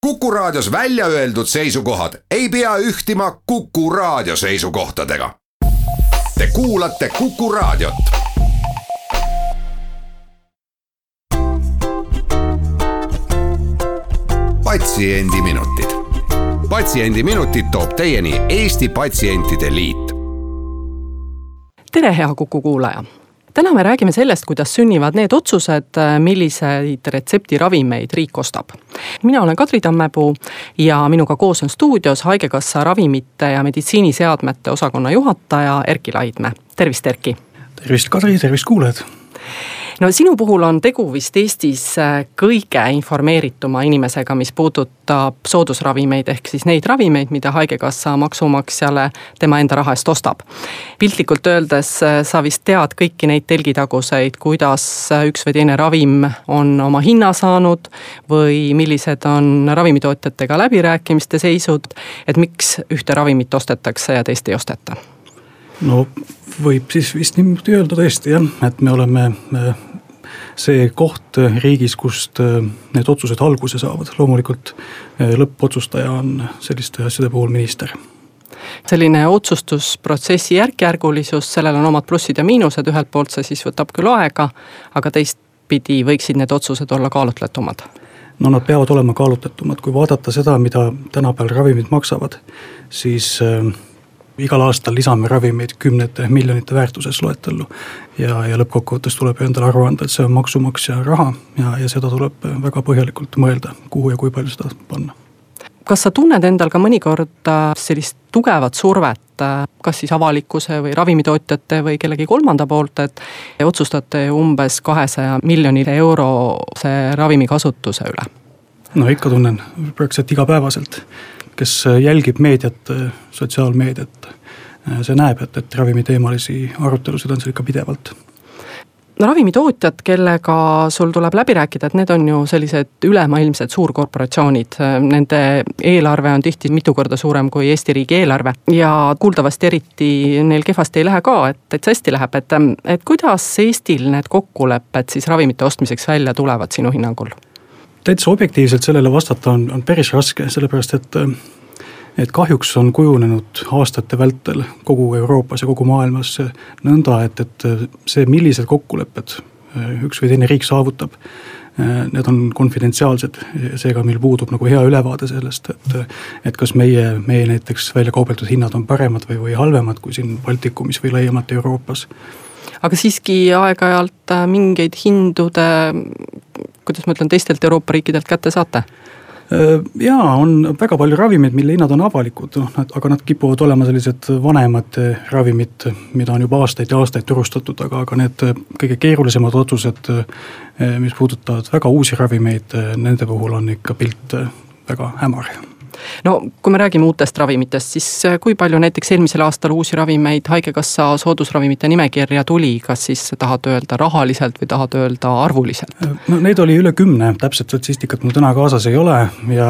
Kuku Raadios välja öeldud seisukohad ei pea ühtima Kuku Raadio seisukohtadega. Te kuulate Kuku Raadiot. Patsiendiminutid. Patsiendiminutid toob teieni Eesti Patsientide Liit. Tere, hea Kuku kuulaja! Täna me räägime sellest, kuidas sünnivad need otsused, milliseid retseptiravimeid riik ostab. Mina olen Kadri Tammepuu ja minuga koos on stuudios Haigekassa ravimite ja meditsiiniseadmete osakonna juhataja Erki Laidmäe. Tervist, Erki! Tervist, Kadri! Tervist, kuulajad! No sinu puhul on tegu vist Eestis kõige informeerituma inimesega, mis puudutab soodusravimeid ehk siis neid ravimeid, mida Haigekassa maksumaksjale tema enda raha eest ostab. Piltlikult öeldes sa vist tead kõiki neid telgitaguseid, kuidas üks või teine ravim on oma hinna saanud või millised on ravimitootjatega läbirääkimiste seisud, et miks ühte ravimit ostetakse ja teist ei osteta? No võib siis vist niimoodi öelda tõesti, jah, et me oleme see koht riigis, kust need otsused alguse saavad. Loomulikult lõppotsustaja on selliste asjade puhul minister. Selline otsustusprotsessi järkjärgulisus, sellel on omad plussid ja miinused, ühelt poolt see siis võtab küll aega, aga teistpidi võiksid need otsused olla kaalutletumad. No nad peavad olema kaalutletumad. Kui vaadata seda, mida tänapäeval ravimid maksavad, siis igal aastal lisame ravimeid 10 miljonite väärtuses loetellu ja lõppkokkuvõttes tuleb endale aru anda, et see on maksumaksja raha ja seda tuleb väga põhjalikult mõelda, kuhu ja kui palju seda panna. Kas sa tunned endal ka mõnikord sellist tugevat survet, kas siis avalikkuse või ravimitootjate või kellegi kolmanda poolt, et otsustate umbes 200 miljonile eurose ravimi kasutuse üle? No ikka tunnen praktiliselt igapäevaselt. Kes jälgib meediat, sotsiaalmeediat, see näeb, et ravimiteemalisi arutelusid on seal ikka pidevalt. No ravimitootjad, kellega sul tuleb läbi rääkida, et need on ju sellised ülemaailmsed suurkorporatsioonid. Nende eelarve on tihti mitu korda suurem kui Eesti riigi eelarve ja kuuldavasti eriti neil kehvasti ei lähe ka, et hästi läheb. Et kuidas Eestil need kokkulepped siis ravimite ostmiseks välja tulevad sinu hinnangul? Täitsa objektiivselt sellele vastata on päris raske, sellepärast et kahjuks on kujunenud aastate vältel kogu Euroopas ja kogu maailmas nõnda, et see, millised kokkulepped üks või teine riik saavutab, need on konfidentsiaalsed, seega meil puudub nagu hea ülevaade sellest, et kas meie näiteks välja kaubeldud hinnad on paremad või halvemad kui siin Baltikumis või laiemalt Euroopas. Aga siiski aeg-ajalt mingeid hindude, kuidas ma ütlen, teistelt Euroopa riikidelt kätte saate? Jaa, on väga palju ravimeid, mille hinnad on avalikud, aga nad kipuvad olema sellised vanemad ravimid, mida on juba aastaid ja aastaid turustatud, aga need kõige keerulisemad otsused, mis puudutavad väga uusi ravimeid, nende puhul on ikka pilt väga hämar. No kui me räägime uutest ravimitest, siis kui palju näiteks eelmisel aastal uusi ravimeid Haigekassa soodusravimite nimekirja tuli, kas siis tahad öelda rahaliselt või tahad öelda arvuliselt? No neid oli üle 10, täpselt statistikat mul täna kaasas ei ole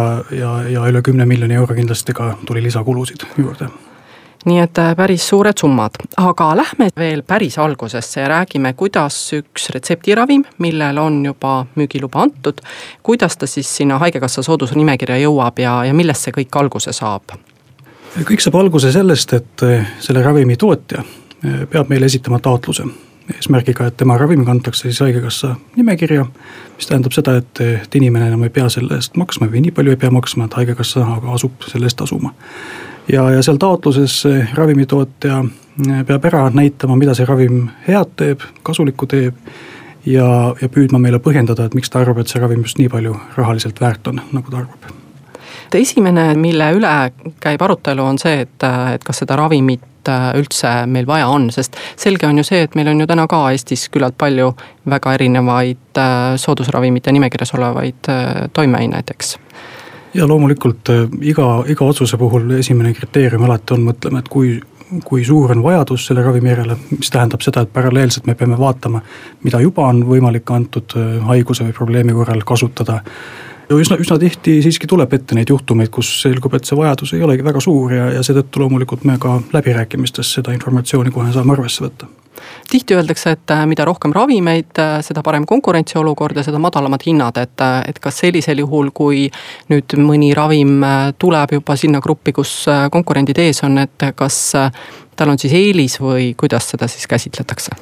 ja üle 10 miljoni euro kindlasti ka tuli lisakulusid juurde. Nii et päris suured summad, aga lähme veel päris algusesse ja räägime, kuidas üks retseptiravim, millel on juba müügiluba antud, kuidas ta siis sinna Haigekassa soodusnimekirja jõuab ja millest see kõik alguse saab? Kõik saab alguse sellest, et selle ravimi tootja peab meile esitama taotluse eesmärgiga, et tema ravimi kantakse siis Haigekassa nimekirja, mis tähendab seda, et inimene enam ei pea selle eest maksma või nii palju ei pea maksma, et Haigekassa aga asub selle eest tasuma. Ja seal taotluses ravimitootja peab ära näitama, mida see ravim head teeb, kasulikku teeb ja püüdma meile põhjendada, et miks ta arvab, et see ravim just nii palju rahaliselt väärt on, nagu ta arvab. Esimene, mille üle käib arutelu, on see, et kas seda ravimit üldse meil vaja on, sest selge on ju see, et meil on ju täna ka Eestis küllalt palju väga erinevaid soodusravimite nimekirjas olevaid toimeaineid, eks. Ja loomulikult iga otsuse puhul esimene kriteerium alati on mõtlema, et kui suur on vajadus selle ravimi järele, mis tähendab seda, et paralleelselt me peame vaatama, mida juba on võimalik antud haiguse või probleemi korral kasutada Üsna tihti siiski tuleb ette neid juhtumeid, kus selgub, et see vajadus ei olegi väga suur ja seetõttu loomulikult me ka läbirääkimistes seda informatsiooni kohe saame arvesse võtta. Tihti öeldakse, et mida rohkem ravimeid, seda parem konkurentsiolukord ja seda madalamad hinnad, et kas sellisel juhul, kui nüüd mõni ravim tuleb juba sinna gruppi, kus konkurendid ees on, et kas tal on siis eelis või kuidas seda siis käsitletakse?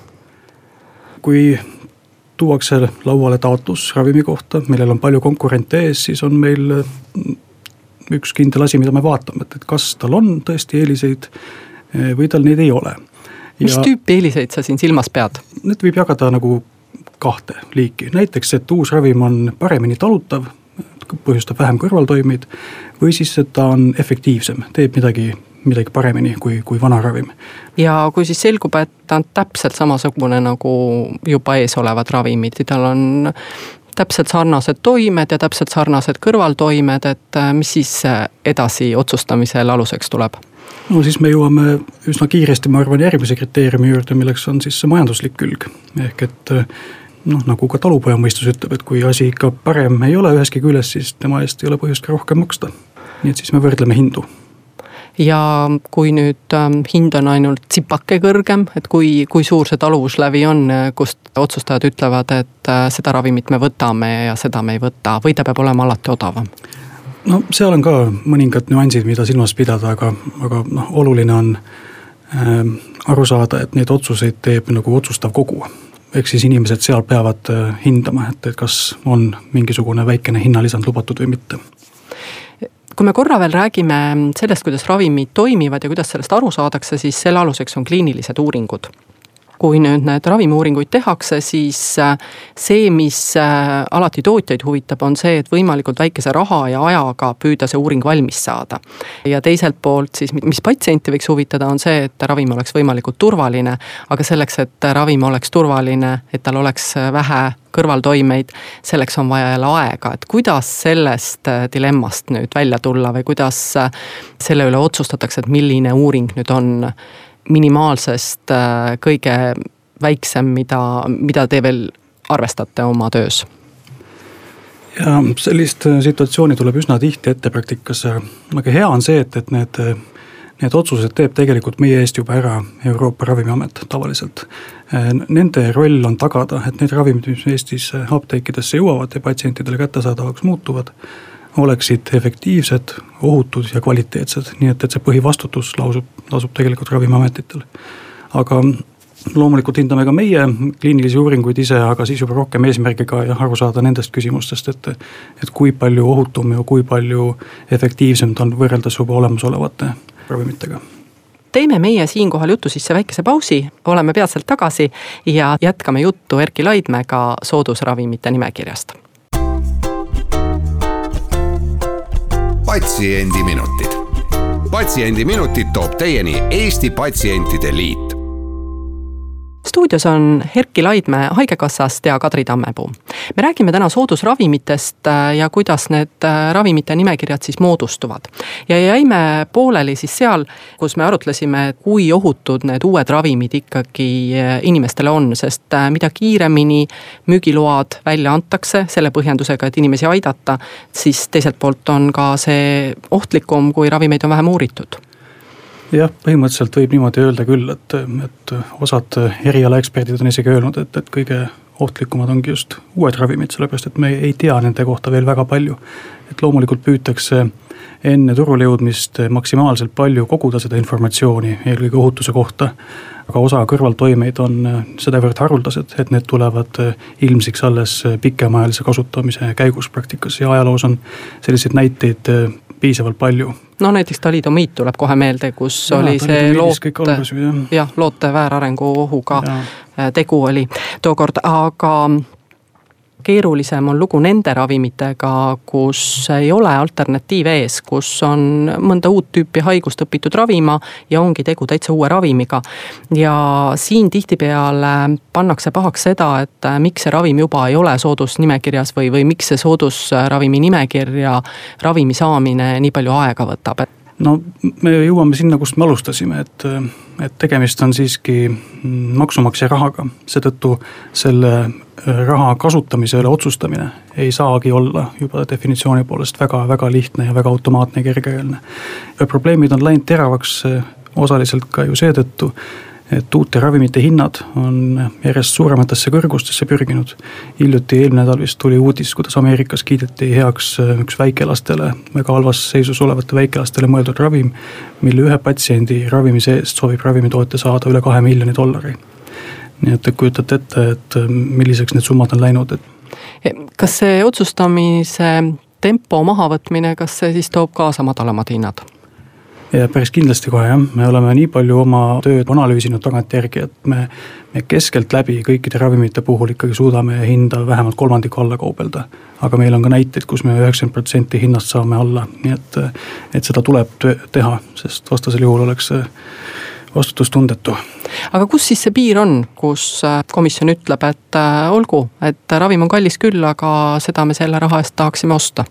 Kui tuuakse lauale taotlus ravimi kohta, millel on palju konkurente ees, siis on meil üks kindel asi, mida me vaatame, et kas tal on tõesti eeliseid või tal neid ei ole. Mis tüüpi eeliseid sa siin silmas pead? Need võib jagada nagu kahte liiki. Näiteks, et uus ravim on paremini talutav, põhjustab vähem kõrvaltoimeid või siis, et ta on efektiivsem, teeb midagi paremini kui vana ravim. Ja kui siis selgub, et ta on täpselt samasugune nagu juba ees olevad ravimid, tal on täpselt sarnased toimed ja täpselt sarnased kõrvaltoimed, et mis siis edasi otsustamisel aluseks tuleb? No siis me jõuame üsna kiiresti, ma arvan, järgmise kriteeriumi juurde, milleks on siis see majanduslik külg. Ehk et nagu ka talupoja mõistus ütleb, et kui asi ikka parem ei ole üheski küljes, siis tema eest ei ole põhjust ka rohkem maksta. Nii et siis me võrdleme hindu. Ja kui nüüd hind on ainult tsipake kõrgem, et kui suur see taluvuslävi on, kust otsustajad ütlevad, et seda ravimit me võtame ja seda me ei võta, või ta peab olema alati odavam? No seal on ka mõningad nüansid, mida silmas pidada, aga oluline on aru saada, et neid otsuseid teeb nagu otsustav kogu. Ehk siis inimesed seal peavad hindama, et kas on mingisugune väikene hinnalisand lubatud või mitte. Kui me korra veel räägime sellest, kuidas ravimid toimivad ja kuidas sellest aru saadakse, siis selle aluseks on kliinilised uuringud. Kui nüüd need ravimiuuringuid tehakse, siis see, mis alati tootjaid huvitab, on see, et võimalikult väikese raha ja ajaga püüda see uuring valmis saada. Ja teiselt poolt siis, mis patsienti võiks huvitada, on see, et ravim oleks võimalikult turvaline, aga selleks, et ravim oleks turvaline, et tal oleks vähe kõrvaltoimeid, selleks on vaja jälle aega, et kuidas sellest dilemmast nüüd välja tulla või kuidas selle üle otsustatakse, et milline uuring nüüd on minimaalsest kõige väiksem, mida te veel arvestate oma töös? Ja sellist situatsiooni tuleb üsna tihti ette praktikas. Aga hea on see, et need otsused teeb tegelikult meie eest juba ära Euroopa Ravimiamet tavaliselt. Nende roll on tagada, et need ravimid, mis Eestis apteekidesse jõuavad ja patsientidele kättesaadavaks muutuvad, oleksid efektiivsed, ohutud ja kvaliteetsed. Nii et see põhivastutus lasub tegelikult Ravimiametitel. Aga loomulikult hindame ka meie kliinilisi uuringuid ise, aga siis juba rohkem eesmärgiga ja aru saada nendest küsimustest, et kui palju ohutum ja kui palju efektiivsem ta on võrreldes juba olemasolevate ravimitega. Teeme meie siinkohal jutu sisse väikese pausi, oleme peatselt tagasi ja jätkame juttu Erki Laidmäega soodusravimite nimekirjast. Patsiendiminutid. Patsiendiminutid toob teieni Eesti Patsientide Liit. Stuudios on Erki Laidmäe Haigekassast ja Kadri Tammepuu. Me räägime täna soodusravimitest ja kuidas need ravimite nimekirjad siis moodustuvad. Ja jäime pooleli siis seal, kus me arutlesime, kui ohutud need uued ravimid ikkagi inimestele on, sest mida kiiremini müügiload välja antakse selle põhjendusega, et inimesi aidata, siis teiselt poolt on ka see ohtlikum, kui ravimeid on vähem uuritud. Jah, põhimõtteliselt võib niimoodi öelda küll, et osad erialaeksperdid on isegi öelnud, et kõige ohtlikumad ongi just uued ravimid, sellepärast et me ei tea nende kohta veel väga palju. Et loomulikult püütakse enne turule jõudmist maksimaalselt palju koguda seda informatsiooni eelkõige ohutuse kohta, aga osa kõrvaltoimeid on sedavõrd haruldased, et need tulevad ilmsiks alles pikemaajalise kasutamise käigus praktikas ja ajaloos on selliseid näiteid piisavalt palju. No näiteks talidomiit tuleb kohe meelde, kus oli see loote väärarengu ohuga tegu oli tookord, aga keerulisem on lugu nende ravimitega, kus ei ole alternatiiv ees, kus on mõnda uut tüüpi haigust õpitud ravima ja ongi tegu täitsa uue ravimiga. Ja siin tihtipeale pannakse pahaks seda, et miks see ravim juba ei ole soodusnimekirjas või miks see soodusravimi nimekirja ravimi saamine nii palju aega võtab. no me jõuame sinna, kust me alustasime, et tegemist on siiski maksumaksja rahaga, seetõttu selle raha kasutamise üle otsustamine ei saagi olla juba definitsiooni poolest väga lihtne ja väga automaatne ja kergekäeline. Probleemid on läinud teravaks osaliselt ka ju seetõttu, et uute ravimite hinnad on järjest suurematesse kõrgustesse pürginud. Hiljuti eelmine nädal vist tuli uudis, kuidas Ameerikas kiideti heaks üks väikelastele, väga halvas seisus olevate väikelastele mõeldud ravim, mille ühe patsiendi ravimise eest soovib ravimitootja saada üle $2 miljoni. Nii et kujutate ette, et milliseks need summad on läinud. Kas see otsustamise tempo mahavõtmine, kas see siis toob kaasa madalamad hinnad? Ja päris kindlasti kohe jah, me oleme nii palju oma tööd analüüsinud tagantjärgi, et me keskelt läbi kõikide ravimite puhul ikkagi suudame hinda vähemalt 1/3 alla kaubelda. Aga meil on ka näiteid, kus me 90% hinnast saame alla, nii et seda tuleb teha, sest vastasel juhul oleks vastutustundetu. Aga kus siis see piir on, kus komisjon ütleb, et olgu, et ravim on kallis küll, aga seda me selle raha eest tahaksime osta?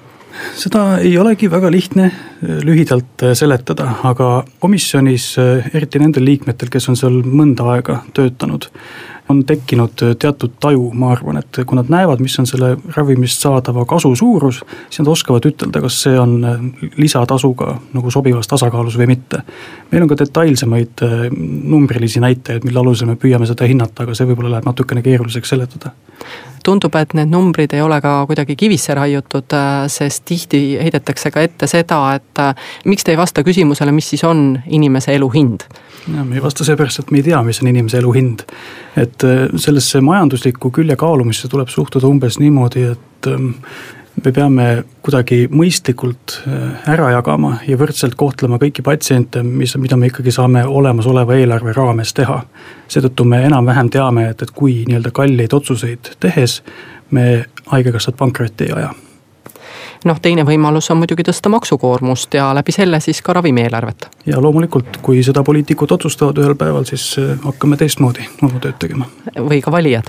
Seda ei olegi väga lihtne lühidalt seletada, aga komisjonis, eriti nendel liikmetel, kes on seal mõnda aega töötanud, on tekkinud teatud taju, ma arvan, et kui nad näevad, mis on selle ravimist saadava kasu suurus, siis nad oskavad ütelda, kas see on lisatasuga nagu sobivas tasakaalus või mitte. Meil on ka detailsemaid numbrilisi näitajaid, mille alusel me püüame seda hinnata, aga see võib-olla läheb natukene keeruliseks seletada. Tundub, et need numbrid ei ole ka kuidagi kivisse raiutud, sest tihti heidetakse ka ette seda, et miks te ei vasta küsimusele, mis siis on inimese elu hind? Ja, me ei vasta seepärast, et me ei tea, mis on inimese elu hind. Et sellesse majanduslikku külje kaalumisse tuleb suhtuda umbes niimoodi, et me peame kuidagi mõistlikult ära jagama ja võrdselt kohtlema kõiki patsiente, mida me ikkagi saame olemasoleva eelarve raames teha. Seetõttu me enam-vähem teame, et kui nii-öelda kalleid otsuseid tehes, me haigekassat pankrotti ei aja. Teine võimalus on muidugi tõsta maksukoormust ja läbi selle siis ka ravimieelarvet. Ja loomulikult, kui seda poliitikud otsustavad ühel päeval, siis hakkame teistmoodi oma tööd tegema. Või ka valijad.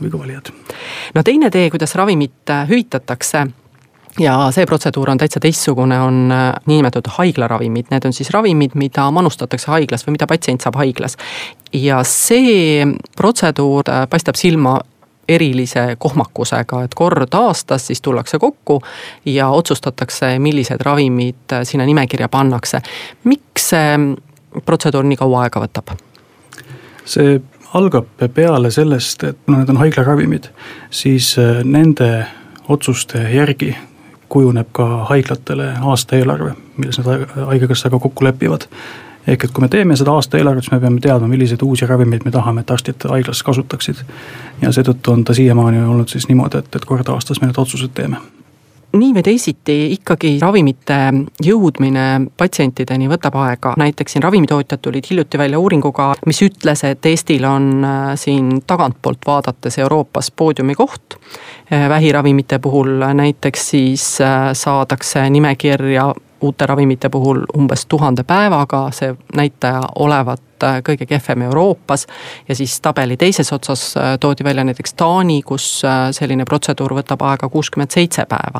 Teine tee, kuidas ravimit hüvitatakse ja see protseduur on täitsa teistsugune, on niinimetatud haiglaravimid. Need on siis ravimid, mida manustatakse haiglas või mida patsient saab haiglas. Ja see protseduur paistab silma erilise kohmakusega, et kord aastas siis tullakse kokku ja otsustatakse, millised ravimid sinna nimekirja pannakse. Miks see protseduur nii kaua aega võtab? See algab peale sellest, et need on haiglaravimid, siis nende otsuste järgi kujuneb ka haiglatele aasta eelarve, milles nad haigekassaga kokku lepivad. Ehk et kui me teeme seda aasta eelarvet, siis me peame teadma, milliseid uusi ravimeid me tahame, et arstid haiglas kasutaksid. Ja seetõttu on ta siiamaani olnud siis niimoodi, et kord aastas me need otsused teeme. Nii või teisiti ikkagi ravimite jõudmine patsientideni võtab aega. Näiteks siin ravimitootjad tulid hiljuti välja uuringuga, mis ütles, et Eestil on siin tagantpoolt vaadates Euroopas poodiumi koht. Vähiravimite puhul näiteks siis saadakse nimekirja uute ravimite puhul umbes 1000 päevaga, see näitaja olevat kõige kehvem Euroopas ja siis tabeli teises otsas toodi välja näiteks Taani, kus selline protseduur võtab aega 67 päeva.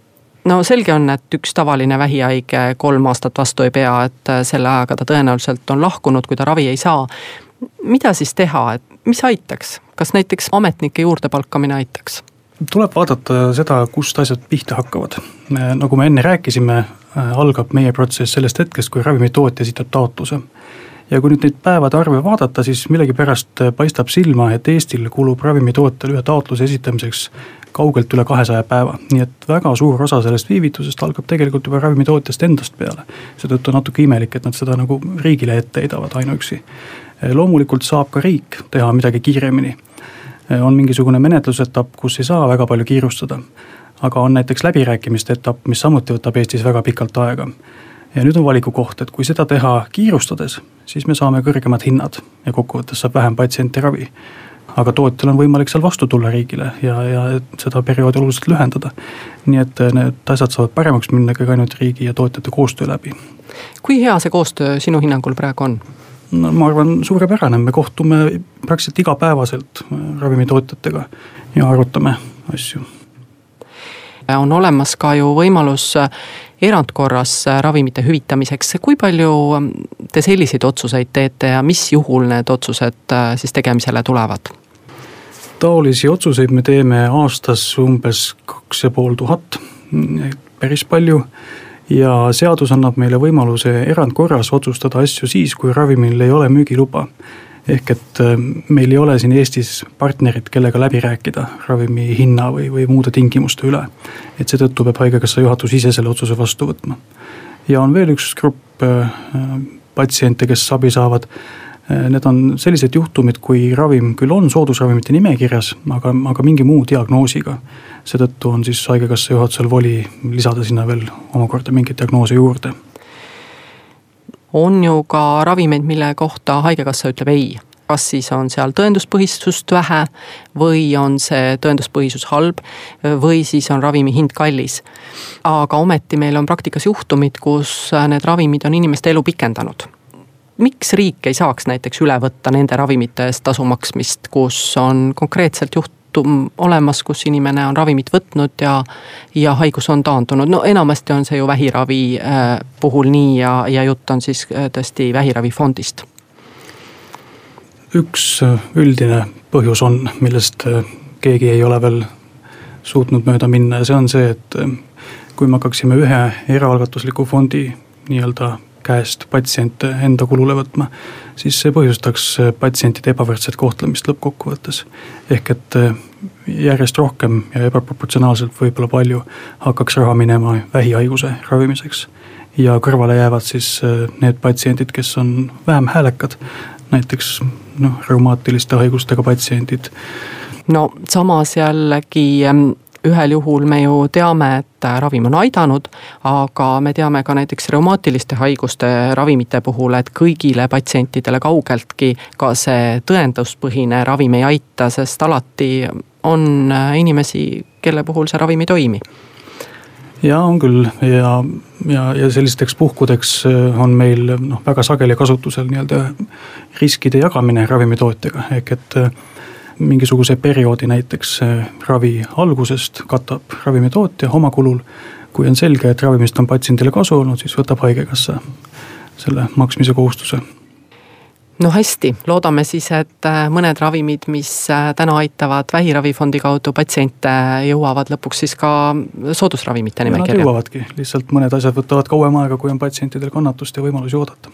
Selge on, et üks tavaline vähihaige 3 aastat vastu ei pea, et selle ajaga ta tõenäoliselt on lahkunud, kui ta ravi ei saa. Mida siis teha, et mis aitaks? Kas näiteks ametnike juurde palkamine aitaks? Tuleb vaadata seda, kust asjad pihta hakkavad. Nagu me enne rääkisime, algab meie protsess sellest hetkest, kui ravimitootja esitab taotluse. Ja kui nüüd neid päevade arve vaadata, siis millegipärast paistab silma, et Eestil kulub ravimitootjal ühe taotluse esitamiseks kaugelt üle 200 päeva. Nii et väga suur osa sellest viivitusest algab tegelikult juba ravimitootjast endast peale. Seetõttu on natuke imelik, et nad seda nagu riigile ette heidavad ainuüksi. Loomulikult saab ka riik teha midagi kiiremini. On mingisugune menetlusetapp, kus ei saa väga palju kiirustada. Aga on näiteks läbirääkimiste etapp, mis samuti võtab Eestis väga pikalt aega. Ja nüüd on valiku koht, et kui seda teha kiirustades, siis me saame kõrgemad hinnad ja kokkuvõttes saab vähem patsiente ravi. Aga tootjal on võimalik seal vastu tulla riigile ja seda perioodi oluliselt lühendada. Nii et need asjad saavad paremaks minna ka ainult riigi ja tootjate koostöö läbi. Kui hea see koostöö sinu hinnangul praegu on? Ma arvan suurepärane, me kohtume praktiliselt igapäevaselt ravimitootjatega ja arutame asju. On olemas ka ju võimalus erandkorras ravimite hüvitamiseks. Kui palju te selliseid otsuseid teete ja mis juhul need otsused siis tegemisele tulevad? Taolisi otsuseid me teeme aastas umbes 2500, päris palju. Ja seadus annab meile võimaluse erandkorras otsustada asju siis, kui ravimil ei ole müügiluba. Ehk et meil ei ole siin Eestis partnerit, kellega läbi rääkida ravimi hinna või muude tingimuste üle. Et seetõttu peab haigekassa juhatus ise selle otsuse vastu võtma. Ja on veel üks grupp patsiente, kes abi saavad. Need on sellised juhtumid, kui ravim küll on soodusravimite nimekirjas, aga mingi muu diagnoosiga. Seetõttu on siis haigekassa juhatusel voli lisada sinna veel omakorda mingit diagnoose juurde. On ju ka ravimeid, mille kohta haigekassa ütleb ei. Kas siis on seal tõenduspõhisust vähe või on see tõenduspõhisus halb või siis on ravimi hind kallis. Aga ometi meil on praktikas juhtumid, kus need ravimid on inimeste elu pikendanud. Miks riik ei saaks näiteks üle võtta nende ravimite eest tasu maksmist, kus on konkreetselt juhtum olemas, kus inimene on ravimit võtnud ja haigus on taandunud? No enamasti on see ju vähiravi puhul nii ja jutt on siis tõesti vähiravifondist. Üks üldine põhjus on, millest keegi ei ole veel suutnud mööda minna ja see on see, et kui me hakkaksime ühe eraalgatusliku fondi nii-öelda käest patsiente enda kulule võtma, siis see põhjustaks patsientide ebavõrdset kohtlemist lõppkokkuvõttes. Ehk et järjest rohkem ja ebaproportsionaalselt võib-olla palju hakkaks raha minema vähihaiguse ravimiseks. Ja kõrvale jäävad siis need patsiendid, kes on vähem häälekad, näiteks reumaatiliste haigustega patsiendid. No samas jällegi ühel juhul me ju teame, et ravim on aidanud, aga me teame ka näiteks reumaatiliste haiguste ravimite puhul, et kõigile patsientidele kaugeltki ka see tõenduspõhine ravim ei aita, sest alati on inimesi, kelle puhul see ravim ei toimi. Ja on küll ja sellisteks puhkudeks on meil väga sageli kasutusel nii-öelda riskide jagamine ravimitootjaga, ehk et mingisuguse perioodi näiteks ravi algusest katab ravimitootja oma kulul. Kui on selge, et ravimist on patsiendile kasu olnud, siis võtab haigekassa selle maksmise kohustuse. No hästi, loodame siis, et mõned ravimid, mis täna aitavad vähiravifondi kaudu patsiente, jõuavad lõpuks siis ka soodusravimite nimekirja. Nad jõuavadki, lihtsalt mõned asjad võtavad kauem aega, kui on patsientidel kannatust ja võimalusi oodata.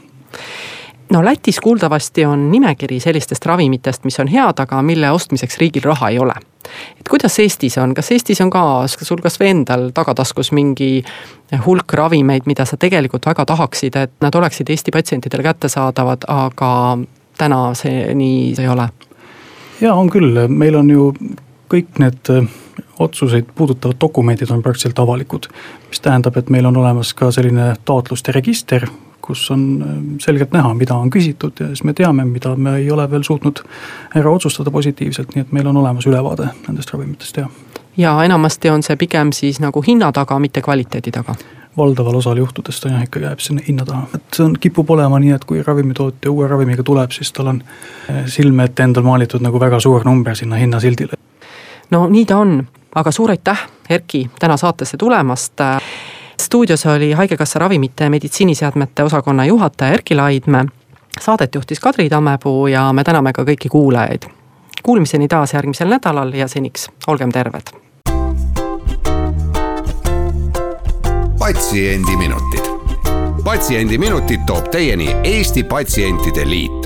No Lätis kuuldavasti on nimekiri sellistest ravimitest, mis on head, aga mille ostmiseks riigil raha ei ole. Et kuidas Eestis on? Kas Eestis on ka sul kas või endal tagataskus mingi hulk ravimeid, mida sa tegelikult väga tahaksid, et nad oleksid Eesti patsientidele kättesaadavad, aga täna see nii ei ole? Ja on küll, meil on ju kõik need otsuseid puudutavad dokumendid on praktiliselt avalikud, mis tähendab, et meil on olemas ka selline taotluste register, kus on selgelt näha, mida on küsitud ja siis me teame, mida me ei ole veel suutnud ära otsustada positiivselt, nii et meil on olemas ülevaade nendest ravimitest. Ja enamasti on see pigem siis nagu hinna taga, mitte kvaliteedi taga? Valdaval osal juhtudest on ikka jääb sinna hinna taha. Et see kipub olema nii, et kui ravimitootja uue ravimiga tuleb, siis tal on silme ette endal maalitud nagu väga suur number sinna hinnasildile. No nii ta on, aga suur aitäh, Erki, täna saatesse tulemast. Stuudios oli haigekassa ravimite meditsiiniseadmete osakonna juhataja Erki Laidme. Saadet juhtis Kadri Tammepuu ja me täname ka kõiki kuulajaid. Kuulmiseni taas järgmisel nädalal ja seniks olgem terved. Patsiendiminutid. Patsiendiminutid toob teieni Eesti Patsientide Liit.